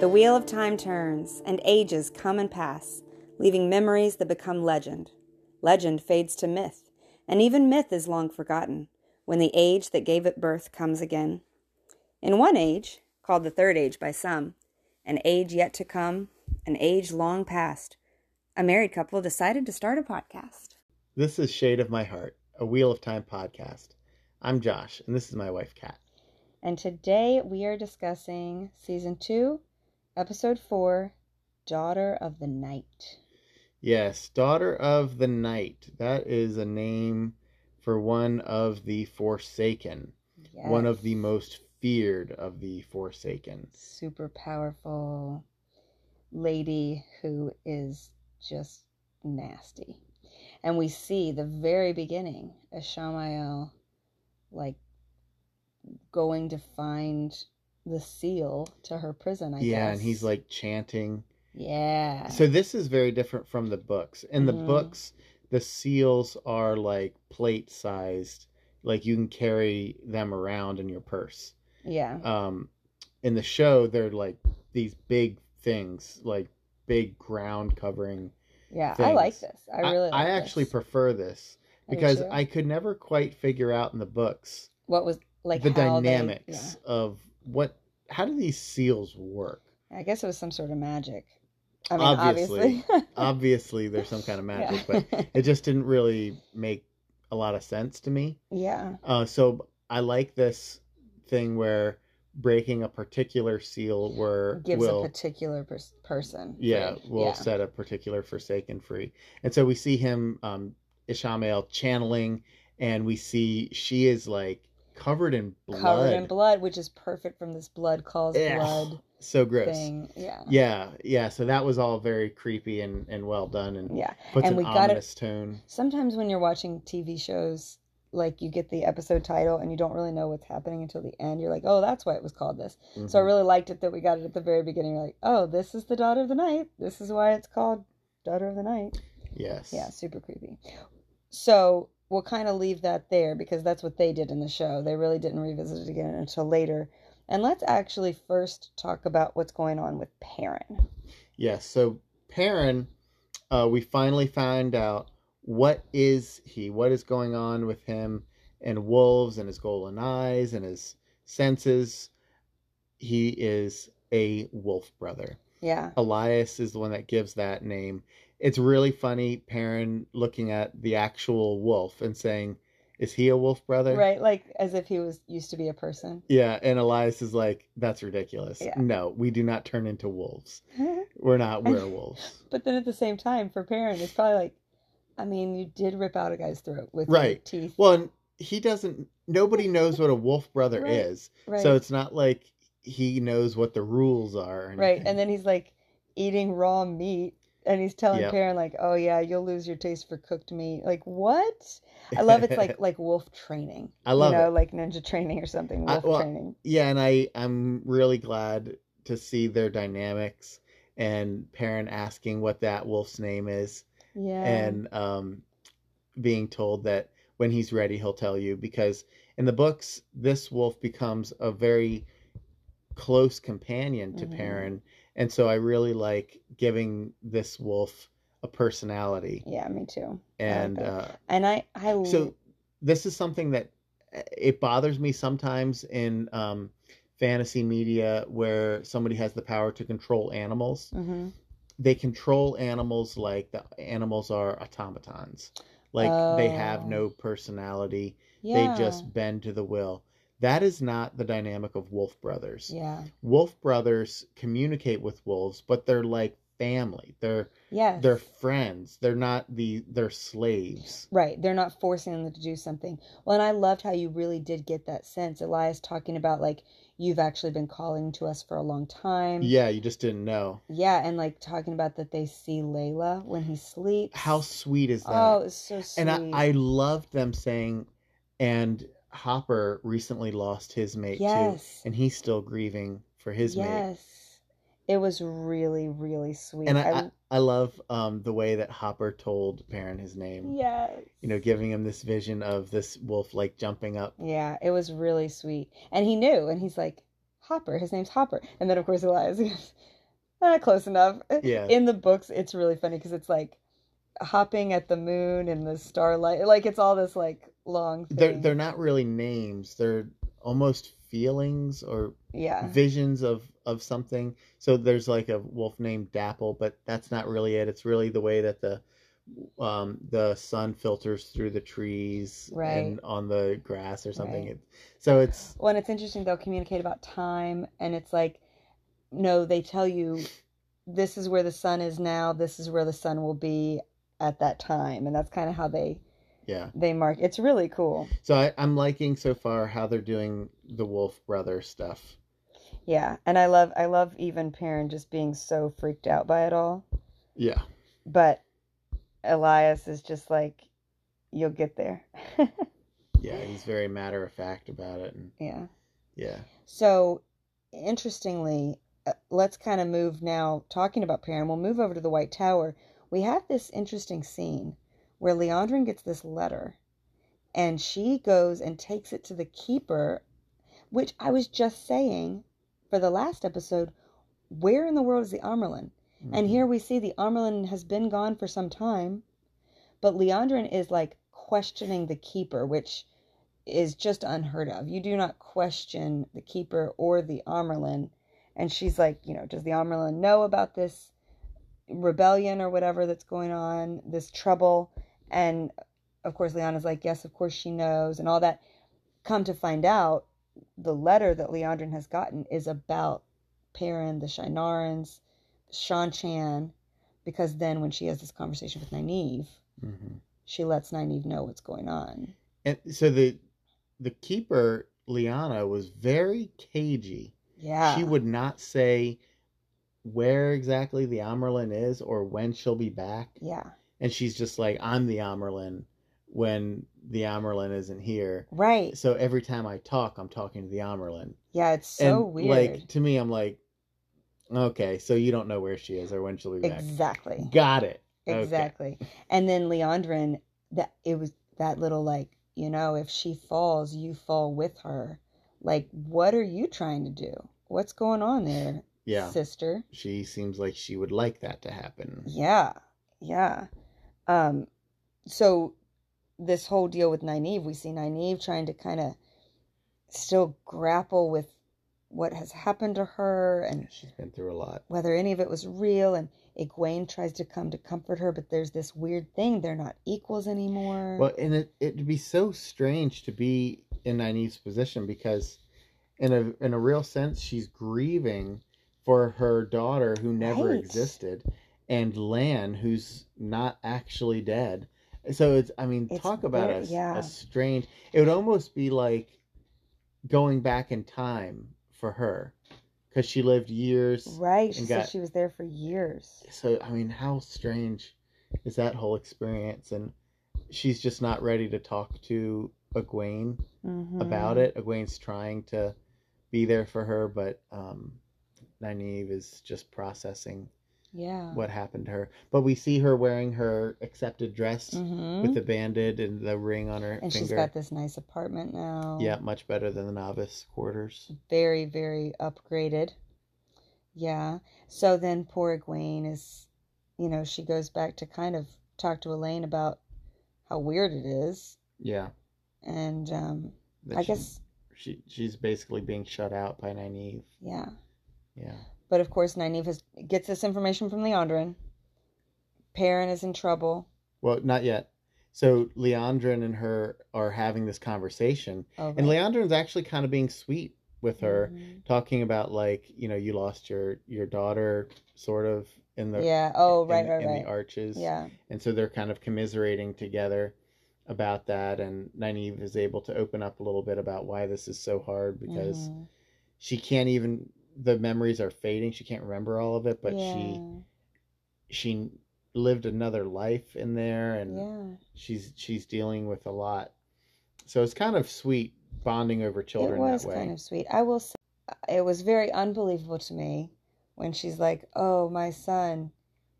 The wheel of time turns, and ages come and pass, leaving memories that become legend. Legend fades to myth, and even myth is long forgotten when the age that gave it birth comes again. In one age, called the third age by some, an age yet to come, an age long past, a married couple decided to start a podcast. This is Shade of My Heart, a Wheel of Time podcast. I'm Josh, and this is my wife, Kat. And today we are discussing Season 2, Episode 4, Daughter of the Night. Yes, Daughter of the Night. That is a name for one of the Forsaken. Yes. One of the most feared of the Forsaken. Super powerful lady who is just nasty. And we see the very beginning, Ishamael, going to find the seal to her prison, I guess. Yeah, and he's chanting. Yeah. So this is very different from the books. In the books, the seals are plate-sized. You can carry them around in your purse. Yeah. In the show, they're these big things, big ground covering. Yeah, things. I like this. I really like I actually prefer this because I could never quite figure out in the books what was the dynamics of how do these seals work? I guess it was some sort of magic. I mean, obviously there's some kind of magic, but it just didn't really make a lot of sense to me. Yeah. So I like this thing where breaking a particular seal gives a particular person. Yeah, will set a particular Forsaken free. And so we see him, Ishamael, channeling, and we see she is covered in blood. Covered in blood, which is perfect from this blood calls blood. So gross. Thing. Yeah. Yeah. So that was all very creepy and well done, and puts and an ominous tone. Sometimes when you're watching TV shows, you get the episode title and you don't really know what's happening until the end. You're like, oh, that's why it was called this. Mm-hmm. So I really liked it that we got it at the very beginning. You're like, oh, this is the Daughter of the Night. This is why it's called Daughter of the Night. Yes. Yeah, super creepy. So we'll kind of leave that there because that's what they did in the show. They really didn't revisit it again until later. And let's actually first talk about what's going on with Perrin. Yes, so Perrin, we finally find out what is going on with him and wolves and his golden eyes and his senses. He is a wolf brother. Yeah. Elias is the one that gives that name. It's really funny, Perrin looking at the actual wolf and saying, is he a wolf brother? Right, as if he used to be a person. Yeah, and Elias is that's ridiculous. Yeah. No, we do not turn into wolves. We're not werewolves. But then at the same time, for Perrin, it's probably you did rip out a guy's throat with your teeth. Well, and nobody knows what a wolf brother is. Right. So it's not like he knows what the rules are. Right, and then he's eating raw meat. And he's telling Perrin, oh, yeah, you'll lose your taste for cooked meat. What? I love it's like wolf training. I love it. Like ninja training or something, training. Yeah, and I'm really glad to see their dynamics and Perrin asking what that wolf's name is. Yeah. And being told that when he's ready, he'll tell you. Because in the books, this wolf becomes a very close companion to Perrin. And so I really like giving this wolf a personality. Yeah, me too. And I so this is something that it bothers me sometimes in fantasy media where somebody has the power to control animals. Mm-hmm. They control animals like the animals are automatons. They have no personality. Yeah. They just bend to the will. That is not the dynamic of wolf brothers. Yeah. Wolf brothers communicate with wolves, but they're like family. They're friends. They're slaves. Right. They're not forcing them to do something. Well, and I loved how you really did get that sense. Elias talking about you've actually been calling to us for a long time. Yeah, you just didn't know. Yeah, and talking about that they see Layla when he sleeps. How sweet is that? Oh, it's so sweet. And I loved them saying, and Hopper recently lost his mate too, and he's still grieving for his mate. Yes, it was really, really sweet. And I love the way that Hopper told Perrin his name. Yes, giving him this vision of this wolf jumping up. Yeah, it was really sweet, and he knew, and he's like, Hopper. His name's Hopper, and then of course Elias goes, Close enough. Yeah. In the books, it's really funny because it's like hopping at the moon and the starlight. Like it's all this like long thing. They're not really names. They're almost feelings or Yeah. visions of something. So there's like a wolf named Dapple, but that's not really it. It's really the way that the sun filters through the trees and on the grass or something. Right. So it's Well, and it's interesting. They'll communicate about time, and it's like, no, they tell you this is where the sun is now. This is where the sun will be at that time, and that's kind of how they mark. It's really cool. So I'm liking so far how they're doing the Wolf brother stuff. Yeah, and I love even Perrin just being so freaked out by it all. Yeah. But Elias is just like, you'll get there. Yeah, he's very matter of fact about it. And, yeah. So, interestingly, let's kind of move now, talking about Perrin, we'll move over to the White Tower. We have this interesting scene where Liandrin gets this letter, and she goes and takes it to the keeper, which I was just saying for the last episode, where in the world is the Amyrlin? Mm-hmm. And here we see the Amyrlin has been gone for some time, but Liandrin is like questioning the keeper, which is just unheard of. You do not question the keeper or the Amyrlin. And she's like, does the Amyrlin know about this rebellion or whatever that's going on, this trouble? And of course, Lyanna's like, yes, of course she knows, and all that. Come to find out, the letter that Liandrin has gotten is about Perrin, the Shienarans, Seanchan, because then when she has this conversation with Nynaeve, she lets Nynaeve know what's going on. And so the keeper, Lyanna, was very cagey. Yeah. She would not say where exactly the Amyrlin is or when she'll be back. Yeah. And she's just like, I'm the Amyrlin when the Amyrlin isn't here. Right. So every time I talk, I'm talking to the Amyrlin. Yeah, it's so weird. Like, to me, I'm like, okay, so you don't know where she is or when she'll be back. Exactly. Got it. Exactly. Okay. And then Liandrin, it was that little like, if she falls, you fall with her. Like, what are you trying to do? What's going on there, sister? She seems like she would like that to happen. Yeah. Yeah. So this whole deal with Nynaeve, we see Nynaeve trying to kind of still grapple with what has happened to her, and she's been through a lot. Whether any of it was real, and Egwene tries to come to comfort her, but there's this weird thing, they're not equals anymore. Well, and it'd be so strange to be in Nynaeve's position, because in a real sense, she's grieving for her daughter who never existed, and Lan, who's not actually dead. So it's talk about a strange. It would almost be like going back in time for her, because she lived years. Right, she said she was there for years. So how strange is that whole experience? And she's just not ready to talk to Egwene about it. Egwene's trying to be there for her, but Nynaeve is just processing what happened to her. But we see her wearing her accepted dress with the banded and the ring on her finger. And she's got this nice apartment now. Yeah, much better than the novice quarters. Very, very upgraded. Yeah. So then poor Egwene is, she goes back to kind of talk to Elaine about how weird it is. Yeah. And I guess she's basically being shut out by Nynaeve. Yeah. Yeah. But of course, Nynaeve gets this information from Liandrin. Perrin is in trouble. Well, not yet. So Liandrin and her are having this conversation. Oh, right. And Liandrin's actually kind of being sweet with her, talking about, like, you lost your daughter sort of in the the arches. Yeah. And so they're kind of commiserating together about that, and Nynaeve is able to open up a little bit about why this is so hard, because she can't even, the memories are fading, she can't remember all of it, but she lived another life in there, and she's dealing with a lot. So it's kind of sweet bonding over children that way. It was kind of sweet. I will say, it was very unbelievable to me when she's like, oh, my son,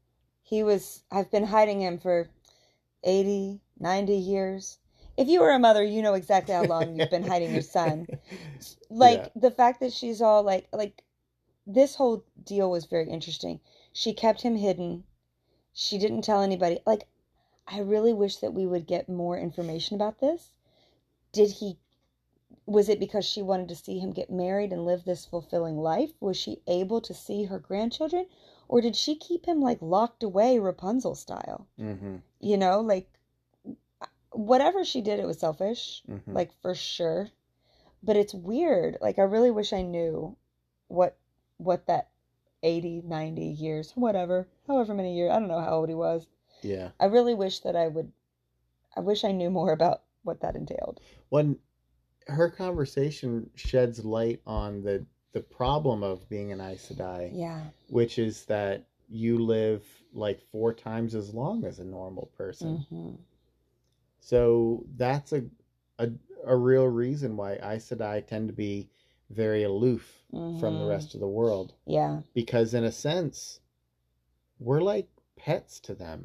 I've been hiding him for 80, 90 years. If you were a mother, you know exactly how long you've been hiding your son. The fact that she's all like, this whole deal was very interesting. She kept him hidden. She didn't tell anybody. Like, I really wish that we would get more information about this. Was it because she wanted to see him get married and live this fulfilling life? Was she able to see her grandchildren? Or did she keep him, like, locked away Rapunzel style? Mm-hmm. You know, like, whatever she did, it was selfish, Mm-hmm. like, for sure. But it's weird. Like, I really wish I knew what that 80, 90 years, whatever, however many years, I don't know how old he was. Yeah. I really wish that I wish I knew more about what that entailed. When her conversation sheds light on the problem of being an Aes Sedai, Yeah. which is that you live like 4 times as long as a normal person. Mm-hmm. So that's a real reason why Aes Sedai tend to be very aloof from the rest of the world. Yeah. Because in a sense, we're like pets to them.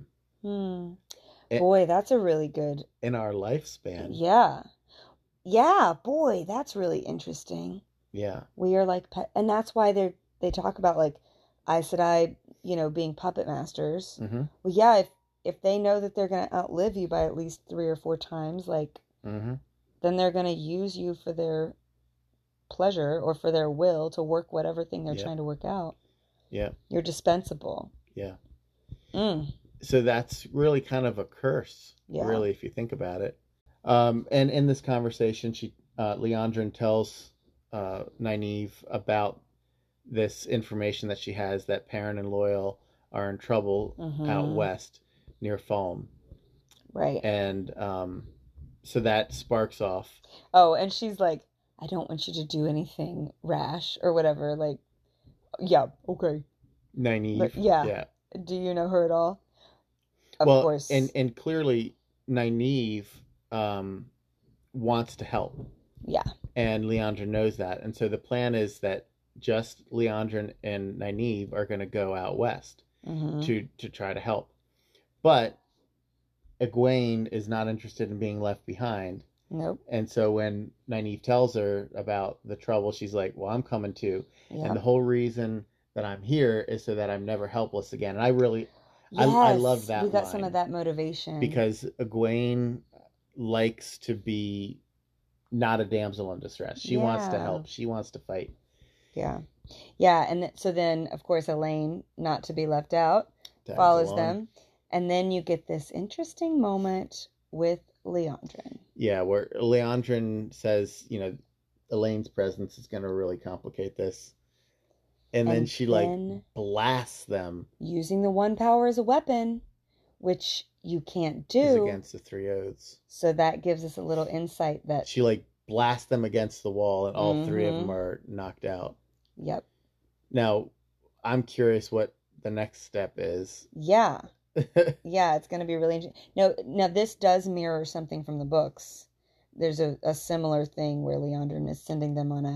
Boy, that's a really good... In our lifespan. Yeah. Yeah, boy, that's really interesting. Yeah. We are like pet... And that's why they talk about, like, Aes Sedai, being puppet masters. Mm-hmm. Well, yeah, if they know that they're going to outlive you by at least 3 or 4 times, like, mm-hmm. then they're going to use you for their pleasure or for their will to work whatever thing they're trying to work out. Yeah. You're dispensable. Yeah. Mm. So that's really kind of a curse, really, if you think about it. And in this conversation, Liandrin tells Nynaeve about this information that she has that Perrin and Loial are in trouble out west near Falme. Right. And so that sparks off. Oh, and she's like, I don't want you to do anything rash or whatever. Like, yeah, okay. Nynaeve. But, yeah. Do you know her at all? Of course. And clearly Nynaeve wants to help. Yeah. And Liandrin knows that. And so the plan is that just Liandrin and Nynaeve are going to go out west to try to help. But Egwene is not interested in being left behind. Nope. And so when Nynaeve tells her about the trouble, she's like, well, I'm coming too. Yep. And the whole reason that I'm here is so that I'm never helpless again. And I really, yes, I love that we got line, some of that motivation. because Egwene likes to be not a damsel in distress. She wants to help. She wants to fight. Yeah. Yeah. And so then, of course, Elaine, not to be left out, follows them. And then you get this interesting moment with Liandrin. Yeah, where Liandrin says, Elaine's presence is going to really complicate this. And then she blasts them. Using the one power as a weapon, which you can't do. Is against the 3 oaths. So that gives us a little insight that... She blasts them against the wall and all 3 of them are knocked out. Yep. Now, I'm curious what the next step is. Yeah. Yeah, it's going to be really interesting. Now, this does mirror something from the books. There's a similar thing where Liandrin is sending them on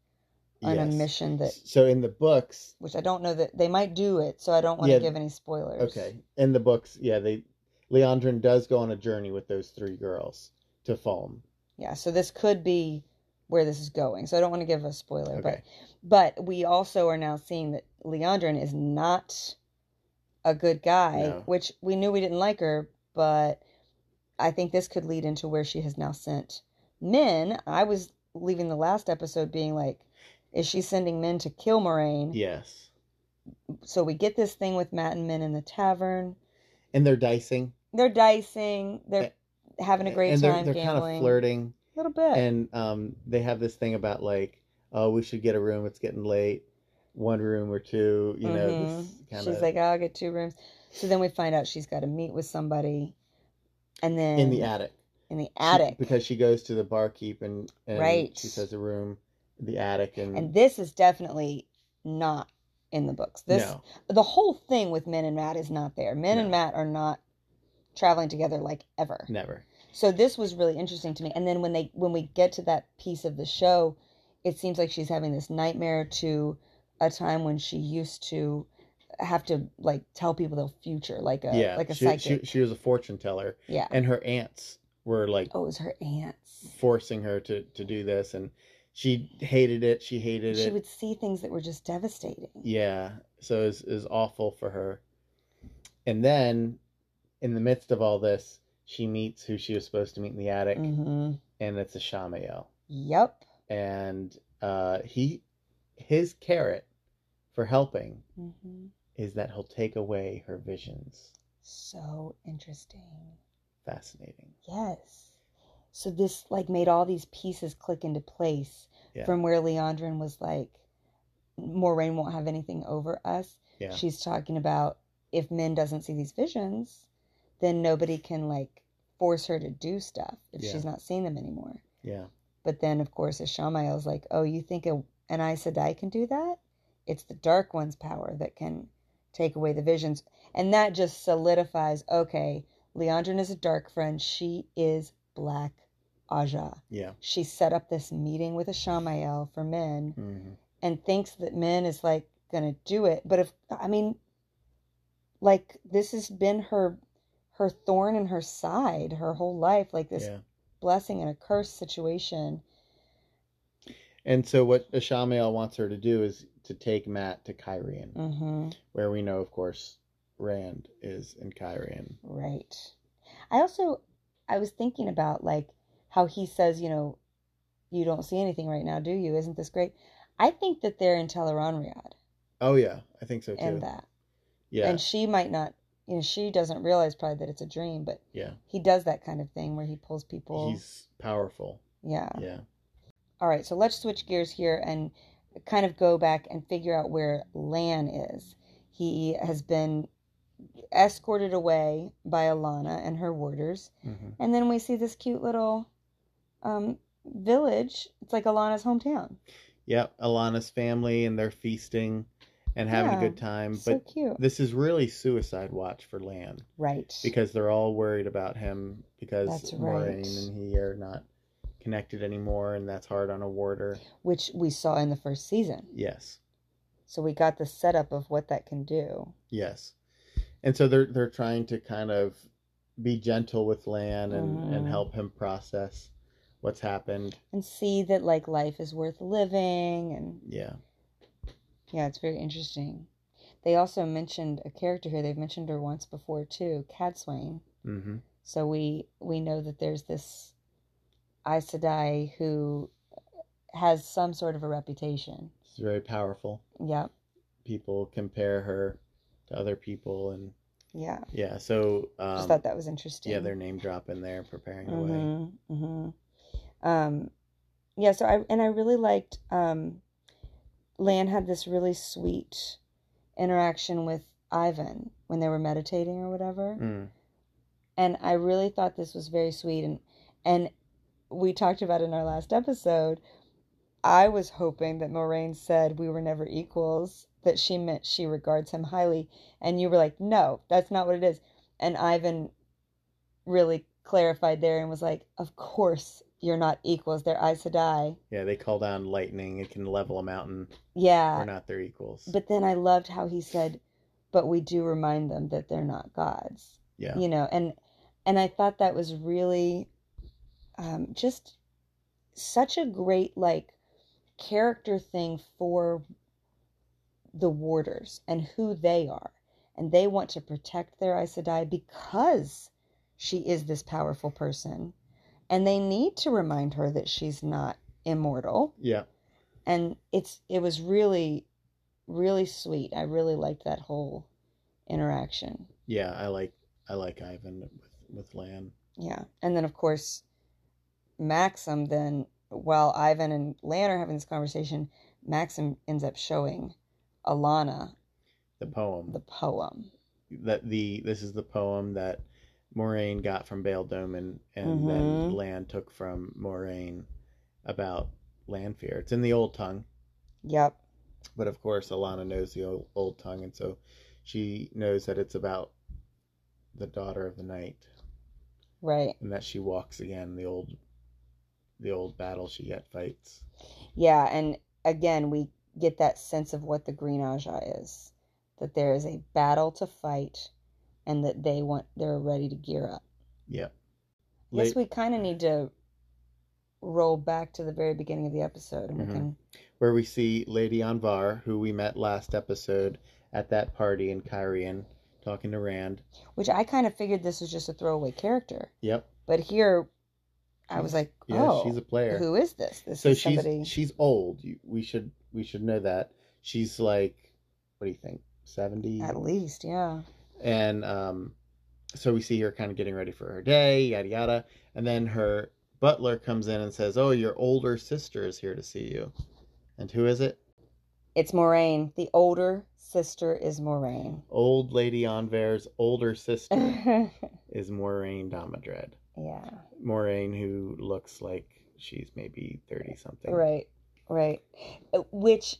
a mission that... So in the books... Which I don't know that... They might do it, so I don't want to give any spoilers. Okay. In the books, Liandrin does go on a journey with those 3 girls to Falme. Yeah, so this could be where this is going. So I don't want to give a spoiler. Okay. But we also are now seeing that Liandrin is not a good guy, which we knew we didn't like her, but I think this could lead into where she has now sent men. I was leaving the last episode being like, is she sending men to kill Moiraine? Yes. So we get this thing with Mat and Min in the tavern. And they're dicing. They're having a great time they're gambling. Kind of flirting. A little bit. And they have this thing about oh, we should get a room. It's getting late. 1 room or 2, this kind of... She's like, I'll get 2 rooms. So then we find out she's got to meet with somebody. And then... In the attic. Because she goes to the barkeep and right. She says a room in the attic. And this is definitely not in the books. The whole thing with Min and Mat is not there. Min and Mat are not traveling together ever. Never. So this was really interesting to me. And then when we get to that piece of the show, it seems like she's having this nightmare to a time when she used to have to tell people the future, like a psychic. She was a fortune teller. Yeah. And her aunts were oh, it was her aunts forcing her to do this, and She hated it. She hated She it. would see things that were just devastating. Yeah. So it was awful for her. And then, in the midst of all this, she meets who she was supposed to meet in the attic, Mm-hmm. and it's Ishamael. Yep. And his carrot for helping Mm-hmm. is that he'll take away her visions. So interesting. Fascinating. Yes. So this like made all these pieces click into place from where Liandrin was like, Moiraine won't have anything over us. Yeah. She's talking about if Min doesn't see these visions, then nobody can like force her to do stuff if she's not seeing them anymore. Yeah. But then of course Ishamael's like, oh, you think an Aes Sedai can do that? It's the Dark One's power that can take away the visions. And that just solidifies, okay, Liandrin is a dark friend. She is Black Aja. Yeah. She set up this meeting with Ishamael for Min and thinks that Min is like going to do it. But like this has been her thorn in her side her whole life, like this blessing and a curse situation. And so what Ishamael wants her to do is to take Mat to Cairhien, where we know, of course, Rand is in Cairhien. Right. I was thinking about like how he says, you don't see anything right now, do you? Isn't this great? I think that they're in Tel'aran'rhiod. Oh yeah, I think so too. And that. Yeah. And she might not, she doesn't realize probably that it's a dream, but he does that kind of thing where he pulls people. He's powerful. Yeah. Yeah. All right, so let's switch gears here and kind of go back and figure out where Lan is. He has been escorted away by Alanna and her warders. And then we see this cute little village. It's like Alana's hometown. Yep, Alana's family, and they're feasting and having a good time. So but cute. This is really suicide watch for Lan. Right. Because they're all worried about him because That's Moiraine and he are not connected anymore, and that's hard on a warder. Which we saw in the first season. Yes. So we got the setup of what that can do. Yes. And so they're trying to kind of be gentle with Lan and help him process what's happened. And see that like life is worth living and yeah, it's very interesting. They also mentioned a character here. They've mentioned her once before too, Cadsuane. So we know that there's this Aes Sedai who has some sort of a reputation. She's very powerful. Yep. People compare her to other people, and yeah. So just thought that was interesting. Yeah, their name drop in there, preparing the way. So I really liked. Lan had this really sweet interaction with Ivan when they were meditating or whatever, and I really thought this was very sweet. And we talked about in our last episode. I was hoping that Moiraine said we were never equals, that she meant she regards him highly. And you were like, no, that's not what it is. And Ivan really clarified there and was like, of course you're not equals. They're Aes Sedai. Yeah, they call down lightning. It can level a mountain. Yeah. They're not their equals. But then I loved how he said, but we do remind them that they're not gods. Yeah. And I thought that was really just such a great, like, character thing for the warders and who they are, and they want to protect their Aes Sedai because she is this powerful person, and they need to remind her that she's not immortal. Yeah. And it was really, really sweet. I really liked that whole interaction. Yeah, I like Ivan with Lan. Yeah. And then of course Maxim, then while Ivan and Lan are having this conversation, Maxim ends up showing Alanna the poem. This is the poem that Moiraine got from Bail Doman, and then Lan took from Moiraine about Lanfear. It's in the Old Tongue. Yep. But of course, Alanna knows the Old Tongue, and so she knows that it's about the daughter of the night. Right. And that she walks again the old battle she yet fights. Yeah, and again, we get that sense of what the Green Aja is. That there is a battle to fight, and that they're ready to gear up. Yeah. I guess we kind of need to roll back to the very beginning of the episode, and we can. Where we see Lady Anvar, who we met last episode at that party in Kyrian, talking to Rand. Which I kind of figured this was just a throwaway character. Yep. But here, I was like, oh, she's a player. Who is this? This is somebody. She's old. We should know that. She's like, what do you think? 70? At least, yeah. And so we see her kind of getting ready for her day, yada yada, and then her butler comes in and says, "Oh, your older sister is here to see you." And who is it? It's Moiraine. The older sister is Moiraine. Old Lady Anvar's older sister is Moiraine Damodred. Yeah. Moiraine, who looks like she's maybe 30-something. Right. Which,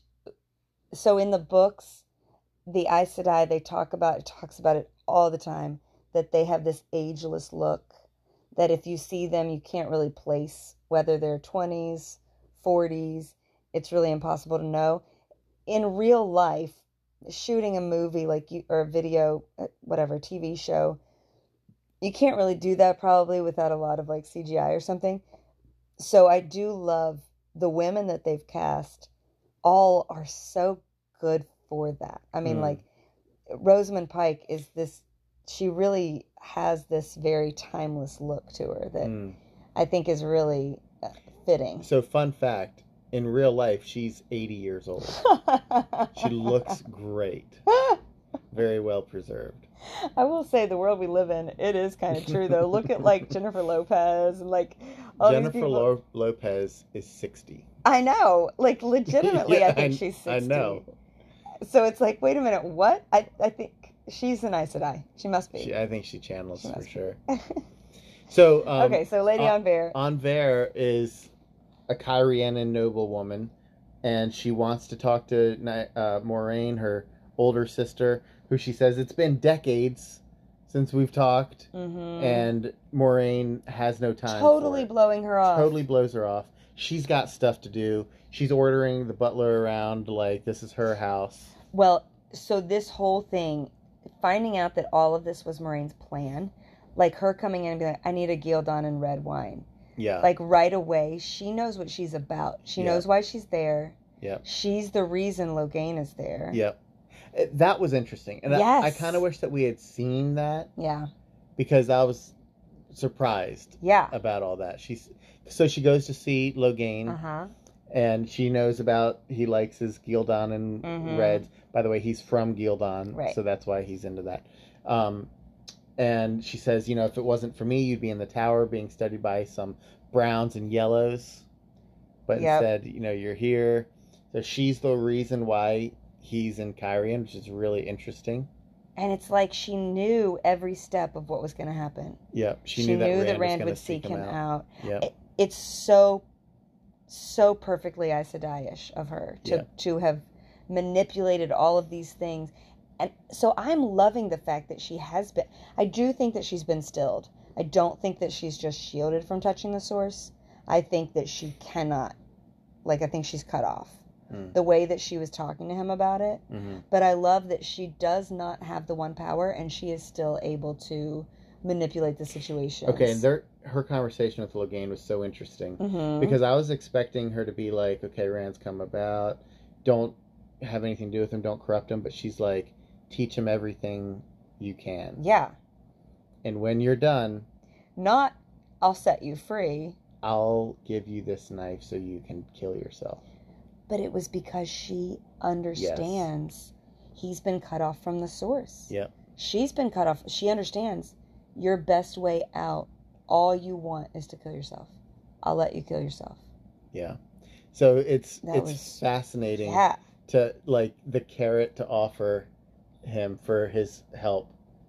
so in the books, the Aes Sedai, talks about it all the time, that they have this ageless look, that if you see them, you can't really place whether they're 20s, 40s. It's really impossible to know. In real life, shooting a movie or a video, whatever, TV show, you can't really do that probably without a lot of CGI or something. So I do love the women that they've cast. All are so good for that. I mean, Rosamund Pike is this, she really has this very timeless look to her that I think is really fitting. So fun fact, in real life, she's 80 years old. She looks great. Very well preserved. I will say the world we live in, it is kind of true though. Look at Jennifer Lopez and all Jennifer these people. Lopez is 60. I know. Legitimately, yeah, I think she's 60. I know. So it's wait a minute, what? I think she's an Aes Sedai. She must be. I think she channels for sure. So okay, so Lady Anvar. Anvar is a Kyrianan noblewoman, and she wants to talk to Moiraine, her older sister, who she says it's been decades since we've talked, and Moiraine has no time. Totally blowing her off. Totally blows her off. She's got stuff to do. She's ordering the butler around this is her house. Well, so this whole thing, finding out that all of this was Moiraine's plan, her coming in and being like, I need a Gildan and red wine. Yeah. Right away, she knows what she's about. She knows why she's there. Yep. She's the reason Logain is there. Yep. That was interesting. And yes. I kind of wish that we had seen that. Yeah. Because I was surprised about all that. So she goes to see Logain. Uh-huh. And she knows about, he likes his Gildan and reds. By the way, he's from Gildan. Right. So that's why he's into that. And she says, if it wasn't for me, you'd be in the tower being studied by some browns and yellows. But instead, you're here. So she's the reason why he's in Kyrian, which is really interesting. And it's she knew every step of what was going to happen. Yep. She knew that Rand would seek him out. Yep. It's so perfectly Aes Sedai-ish of her to have manipulated all of these things. And so I'm loving the fact that she has been... I do think that she's been stilled. I don't think that she's just shielded from touching the source. I think that she cannot... I think she's cut off. The way that she was talking to him about it. Mm-hmm. But I love that she does not have the one power, and she is still able to manipulate the situation. Okay, and her conversation with Logain was so interesting. Mm-hmm. Because I was expecting her to be like, okay, Rand's come about. Don't have anything to do with him. Don't corrupt him. But she's like, teach him everything you can. Yeah. And when you're done... Not, I'll set you free. I'll give you this knife so you can kill yourself. But it was because she understands he's been cut off from the source. Yep. She's been cut off. She understands your best way out. All you want is to kill yourself. I'll let you kill yourself. Yeah. So it's fascinating to the carrot to offer him for his help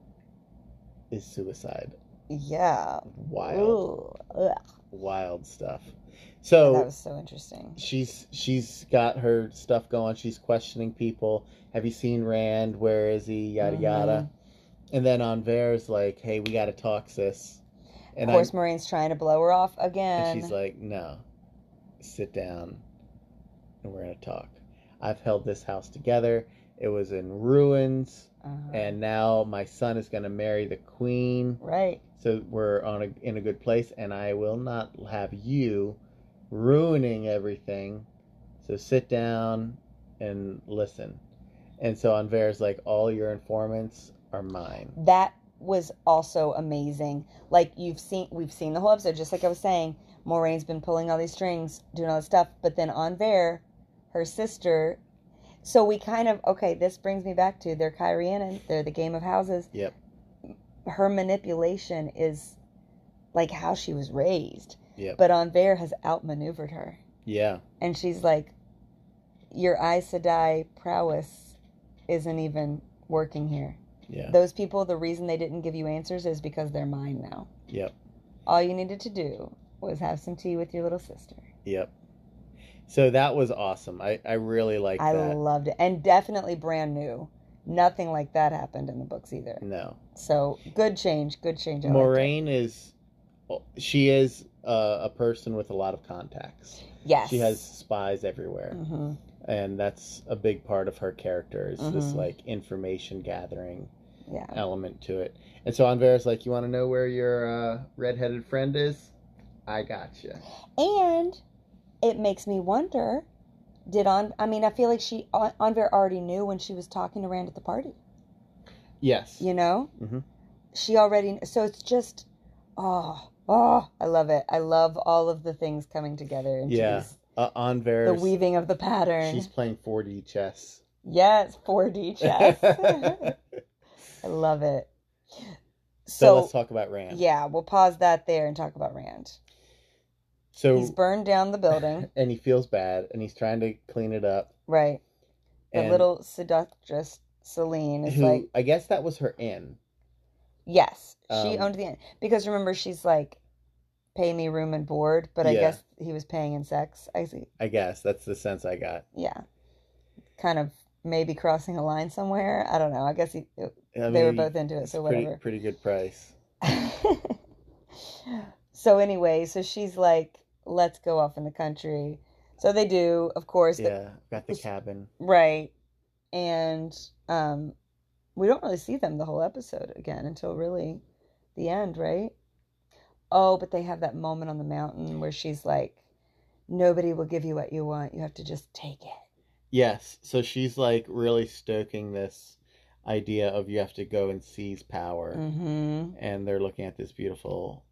is suicide. Yeah. Wild. Wild stuff. So that was so interesting. She's got her stuff going. She's questioning people. Have you seen Rand? Where is he? Yada yada. And then Anvar's like, "Hey, we got to talk, sis." And of course, Moiraine's trying to blow her off again. And she's like, "No, sit down, and we're gonna talk. I've held this house together. It was in ruins, and now my son is gonna marry the queen. Right. So we're in a good place, and I will not have you ruining everything. So sit down and listen. And so Anver's like, all your informants are mine. That was also amazing. Like we've seen the whole episode, just like I was saying. Moraine's been pulling all these strings, doing all this stuff, but then Anver, her sister. So we kind of, okay, this brings me back to they're Kyrianan, they're the game of houses. Yep. Her manipulation is like how she was raised. Yep. But Anver has outmaneuvered her. Yeah. And she's like, your Aes Sedai prowess isn't even working here. Yeah. Those people, the reason they didn't give you answers is because they're mine now. Yep. All you needed to do was have some tea with your little sister. Yep. So that was awesome. I really liked that. I loved it. And definitely brand new. Nothing like that happened in the books either. No. So good change. Good change. Moiraine is a person with a lot of contacts. Yes. She has spies everywhere. Mm-hmm. And that's a big part of her character is this like information gathering element to it. And so Anver's like, you want to know where your redheaded friend is? I got you. And it makes me wonder, I feel like Anver already knew when she was talking to Rand at the party. Yes. You know? Mm-hmm. She already, so it's just, I love it. I love all of the things coming together. Yeah. Anver. The weaving of the pattern. She's playing 4D chess. Yes, 4D chess. I love it. So let's talk about Rand. Yeah, we'll pause that there and talk about Rand. So he's burned down the building. And he feels bad, and he's trying to clean it up. Right. The little seductress, Selene, is like... I guess that was her inn. Yes, she owned the inn. Because remember, she's like, pay me room and board, but I guess he was paying in sex. I see. I guess, that's the sense I got. Yeah. Kind of maybe crossing a line somewhere. I don't know. I guess they were both into it, so whatever. Pretty good price. So anyway, so she's like, let's go off in the country. So they do, of course. Yeah, got the cabin. Right. And we don't really see them the whole episode again until really the end, right? Oh, but they have that moment on the mountain where she's like, nobody will give you what you want. You have to just take it. Yes. So she's like really stoking this idea of you have to go and seize power. Mm-hmm. And they're looking at this beautiful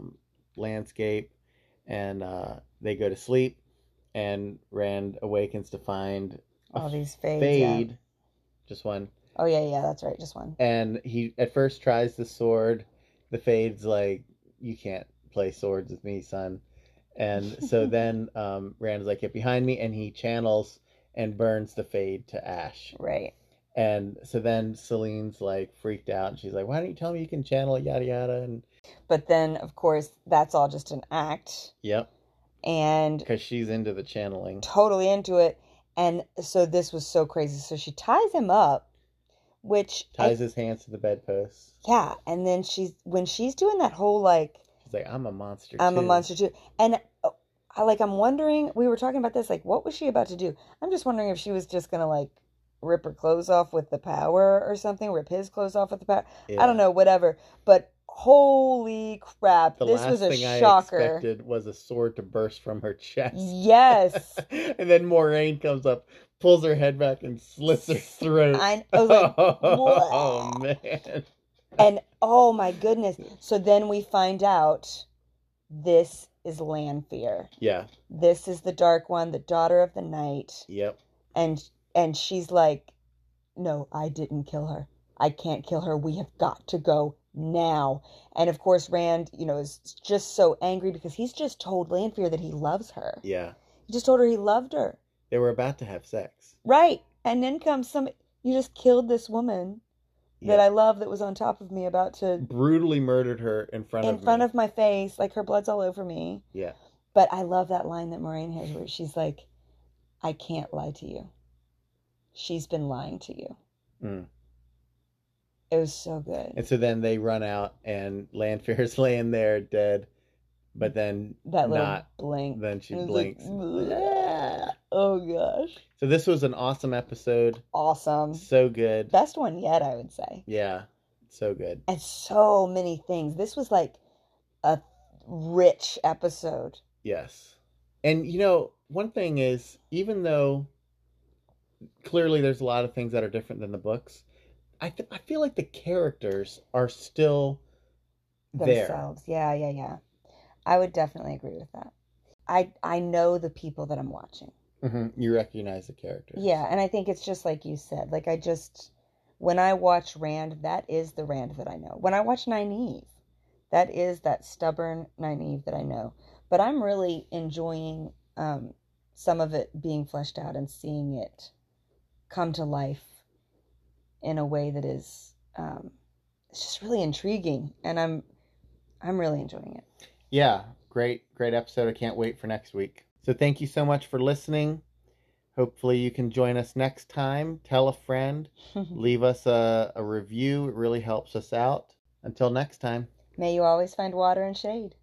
landscape, and they go to sleep, and Rand awakens to find all these fades. Fade. Yeah. Just one. Oh, yeah, that's right. Just one. And he at first tries the sword. The Fade's like, you can't play swords with me, son. And so then Rand's like, get behind me, and he channels and burns the Fade to ash. Right. And so then Selene's like freaked out, and she's like, why don't you tell me you can channel it, yada yada. And but then, of course, that's all just an act. Yep. And because she's into the channeling. Totally into it. And so this was so crazy. So she ties him up, which ties his hands to the bedpost. Yeah. And then when she's doing that whole like, she's like, I'm a monster too. I'm a monster too. And I'm wondering, we were talking about this, like, what was she about to do? I'm just wondering if she was just going to like rip her clothes off with the power or something, rip his clothes off with the power. Yeah. I don't know, whatever. But holy crap, this was a shocker. I expected was a sword to burst from her chest. Yes. And then Moiraine comes up, pulls her head back, and slits her throat. I was like, oh, man. And, oh, my goodness. So then we find out this is Lanfear. Yeah. This is the Dark One, the daughter of the night. Yep. And she's like, no, I didn't kill her. I can't kill her. We have got to go now. And of course, Rand, is just so angry because he's just told Lanfear that he loves her. Yeah. He just told her he loved her. They were about to have sex. Right. And then comes you just killed this woman that I love that was on top of me, about to... brutally murdered her in front of my face. Like, her blood's all over me. Yeah. But I love that line that Moiraine has where she's like, I can't lie to you. She's been lying to you. Mm. It was so good. And so then they run out, and Lanfear's laying there dead, but then that little blink. Then she blinks. Like, oh gosh. So this was an awesome episode. Awesome. So good. Best one yet, I would say. Yeah. So good. And so many things. This was like a rich episode. Yes. And one thing is, even though clearly there's a lot of things that are different than the books, I feel like the characters are still there. Themselves. Yeah, yeah, yeah. I would definitely agree with that. I know the people that I'm watching. You recognize the characters. Yeah, and I think it's just like you said. Like when I watch Rand, that is the Rand that I know. When I watch Nynaeve, that is that stubborn Nynaeve that I know. But I'm really enjoying some of it being fleshed out and seeing it come to life in a way that is it's just really intriguing, and I'm really enjoying it. Yeah, great episode. I can't wait for next week. So thank you so much for listening. Hopefully you can join us next time. Tell a friend. Leave us a review. It really helps us out. Until next time. May you always find water and shade.